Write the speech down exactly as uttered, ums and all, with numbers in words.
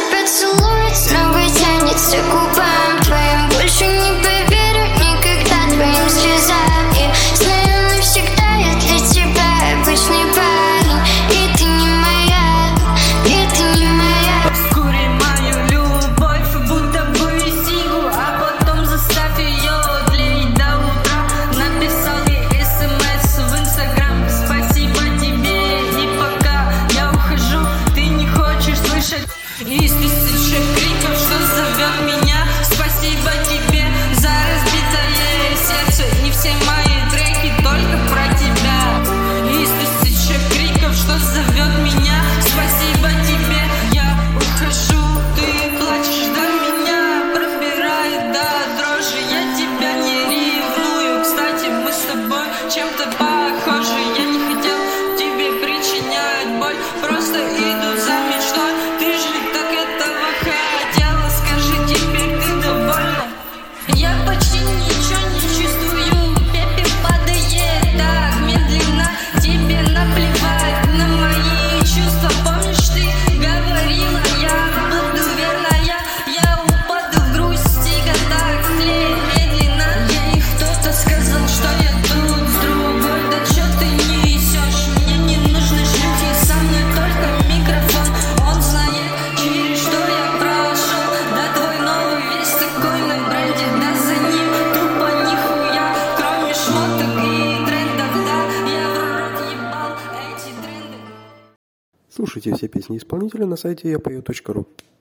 поцелуй снова тянется к губам твоим. Больше не поверю никогда твоим слезам. Я знаю навсегда, я для тебя обычный парень. И ты не моя, и ты не моя. Скури мою любовь, будто бы сигу, а потом заставь ее тлеть до утра. Написал ей смс в инстаграм: спасибо тебе. И пока я ухожу, ты не хочешь слышать из тысячи криков, что зовет меня. Спасибо тебе за разбитое сердце. Не все мои треки только про тебя. Из тысячи криков, что зовет меня. Спасибо тебе, я ухожу, ты плачешь до меня, пробирает до дрожи. Я тебя не ревную, кстати, мы с тобой чем-то похожи. Я не хотел тебе причинять боль, просто иду за мечтой. Ты же так этого хотела, скажи, теперь ты довольна? Я почти ничего не чувствую, пепел падает так медленно. Тебе наплевать на мои чувства. Помнишь, ты говорила, я буду верная. Я упаду в грусть, тихо так тлеет медленно. Ей кто-то сказал, что я тут с другой. Да чё ты несешь? Мне не нужны шлюхи, со мной только микрофон. Он знает, через что я прошел. Да твой новый весь такой на бренде, да за ним тупо нихуя, кроме шмоток и трендов. Да, я в рот ебал эти тренды. Слушайте все песни исполнителя на сайте я пою точка ру.